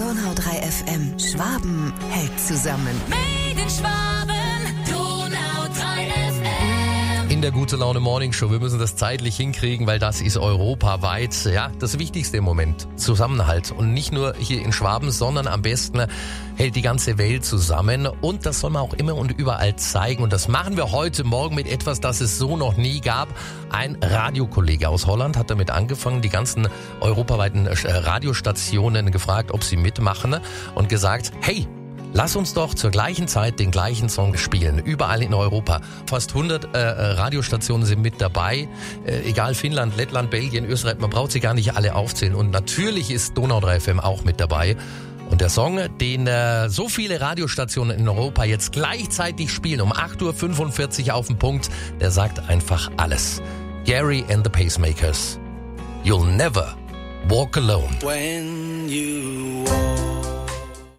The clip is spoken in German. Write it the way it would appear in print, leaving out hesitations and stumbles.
Donau 3 FM. Schwaben hält zusammen. Made in Schwaben, Donau 3 FM. In der Gute-Laune-Morning-Show. Wir müssen das zeitlich hinkriegen, weil das ist europaweit, ja, das Wichtigste im Moment. Zusammenhalt. Und nicht nur hier in Schwaben, sondern am besten hält die ganze Welt zusammen. Und das soll man auch immer und überall zeigen. Und das machen wir heute Morgen mit etwas, das es so noch nie gab. Ein Radiokollege aus Holland hat damit angefangen, die ganzen europaweiten Radiostationen gefragt, ob sie mitmachen und gesagt, hey, lass uns doch zur gleichen Zeit den gleichen Song spielen, überall in Europa. Fast 100 Radiostationen sind mit dabei, egal Finnland, Lettland, Belgien, Österreich, man braucht sie gar nicht alle aufzählen. Und natürlich ist Donau 3 FM auch mit dabei. Und der Song, den so viele Radiostationen in Europa jetzt gleichzeitig spielen, um 8:45 Uhr auf den Punkt, der sagt einfach alles. Gary and the Pacemakers, You'll Never Walk Alone. When you